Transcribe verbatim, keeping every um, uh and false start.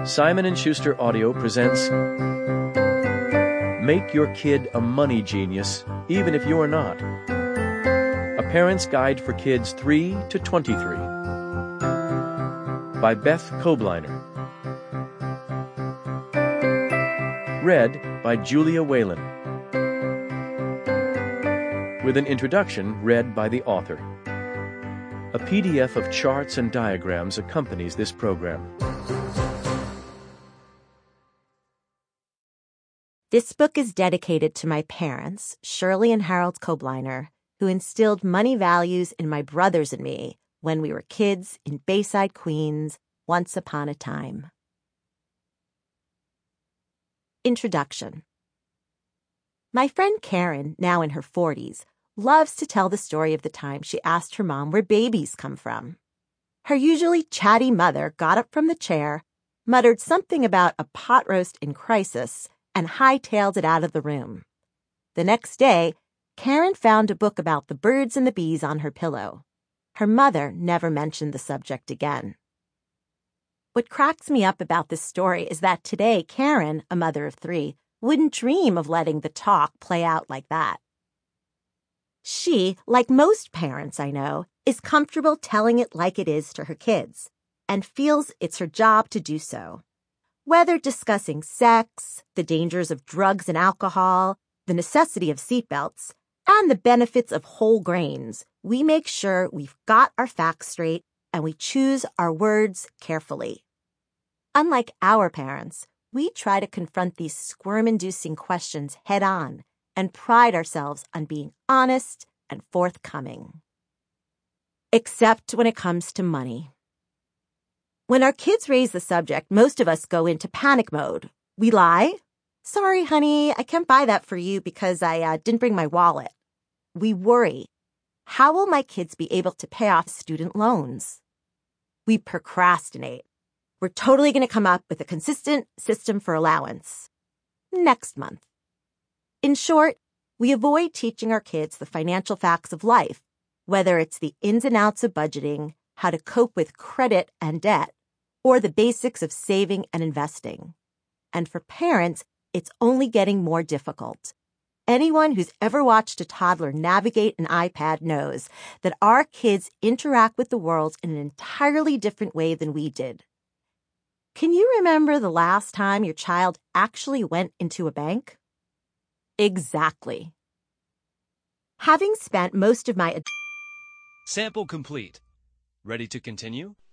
Simon and Schuster Audio presents Make Your Kid a Money Genius, Even If You're Not. A Parent's Guide for Kids three to twenty-three. By Beth Kobliner. Read by Julia Whalen. With an introduction read by the author. A P D F of charts and diagrams accompanies this program. This book is dedicated to my parents, Shirley and Harold Kobliner, who instilled money values in my brothers and me when we were kids in Bayside, Queens, once upon a time. Introduction. My friend Karen, now in her forties, loves to tell the story of the time she asked her mom where babies come from. Her usually chatty mother got up from the chair, muttered something about a pot roast in crisis, and hightailed it out of the room. The next day, Karen found a book about the birds and the bees on her pillow. Her mother never mentioned the subject again. What cracks me up about this story is that today Karen, a mother of three, wouldn't dream of letting the talk play out like that. She, like most parents I know, is comfortable telling it like it is to her kids, and feels it's her job to do so. Whether discussing sex, the dangers of drugs and alcohol, the necessity of seatbelts, and the benefits of whole grains, we make sure we've got our facts straight and we choose our words carefully. Unlike our parents, we try to confront these squirm-inducing questions head-on and pride ourselves on being honest and forthcoming. Except when it comes to money. When our kids raise the subject, most of us go into panic mode. We lie. Sorry, honey, I can't buy that for you because I uh, didn't bring my wallet. We worry. How will my kids be able to pay off student loans? We procrastinate. We're totally going to come up with a consistent system for allowance. Next month. In short, we avoid teaching our kids the financial facts of life, whether it's the ins and outs of budgeting, how to cope with credit and debt, or the basics of saving and investing. And for parents, it's only getting more difficult. Anyone who's ever watched a toddler navigate an iPad knows that our kids interact with the world in an entirely different way than we did. Can you remember the last time your child actually went into a bank? Exactly. Having spent most of my... Sample complete. Ready to continue?